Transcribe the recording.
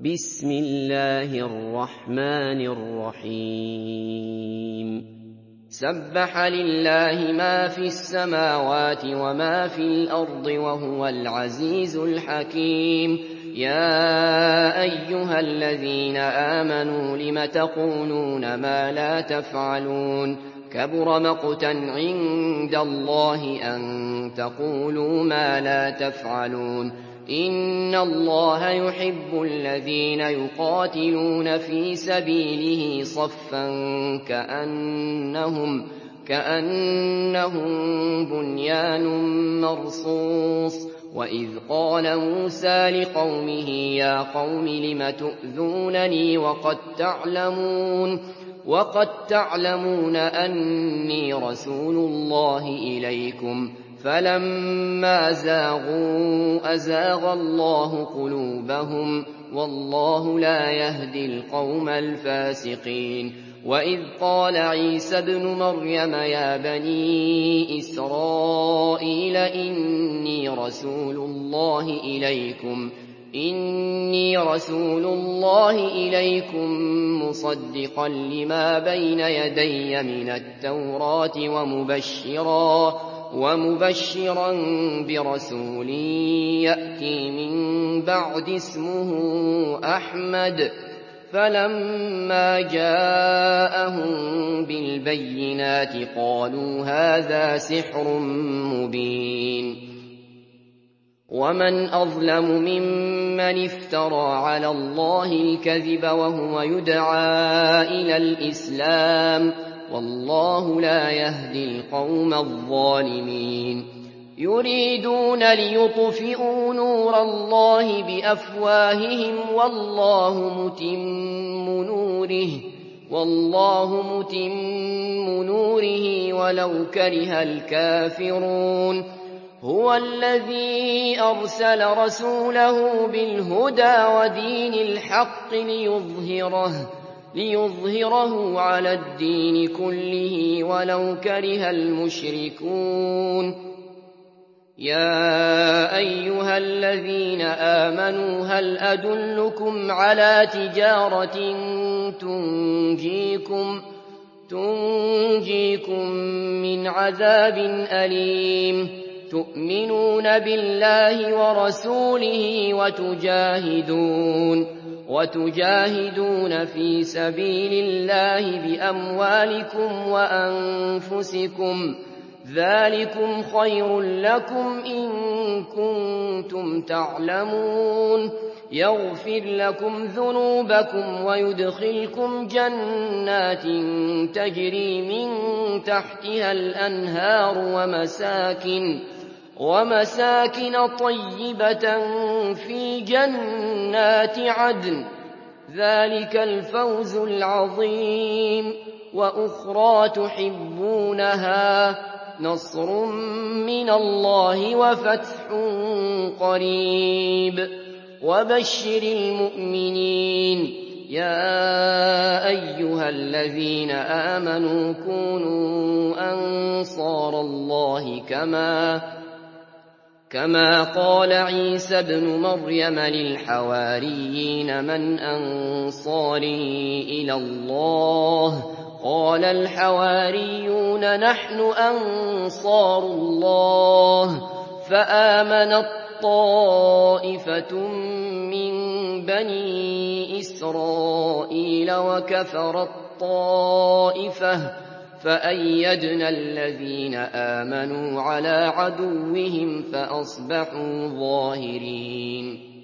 بسم الله الرحمن الرحيم سبح لله ما في السماوات وما في الأرض وهو العزيز الحكيم يا أيها الذين آمنوا لم تقولون ما لا تفعلون كبر مقتا عند الله أن تقولوا ما لا تفعلون إن الله يحب الذين يقاتلون في سبيله صفا كأنهم بنيان مرصوص وإذ قال موسى لقومه يا قوم لم تؤذونني وقد تعلمون أني رسول الله إليكم فلما زاغوا أزاغ الله قلوبهم والله لا يهدي القوم الفاسقين وإذ قال عيسى ابن مريم يا بني إسرائيل إني رسول الله إليكم مصدقا لما بين يدي من التوراة ومبشرا برسول يأتي من بعد اسمه أحمد فلما جاءهم بالبينات قالوا هذا سحر مبين ومن أظلم ممن افترى على الله الكذب وهو يدعى إلى الإسلام والله لا يهدي القوم الظالمين يريدون ليطفئوا نور الله بأفواههم والله متم نوره ولو كره الكافرون هو الذي أرسل رسوله بالهدى ودين الحق ليظهره على الدين كله ولو كره المشركون يا أيها الذين آمنوا هل أدلكم على تجارة تنجيكم من عذاب أليم تؤمنون بالله ورسوله وتجاهدون في سبيل الله بأموالكم وأنفسكم ذلكم خير لكم إن كنتم تعلمون يغفر لكم ذنوبكم ويدخلكم جنات تجري من تحتها الأنهار ومساكن طيبة في جنات عدن ذلك الفوز العظيم وأخرى تحبونها نصر من الله وفتح قريب وبشر المؤمنين يا أيها الذين آمنوا كونوا أنصار الله كما قال عيسى ابن مريم للحواريين من أنصاري إلى الله قال الحواريون نحن أنصار الله فآمنت طائفة من بني إسرائيل وكفرت طائفة فأيدنا الذين آمنوا على عدوهم فأصبحوا ظاهرين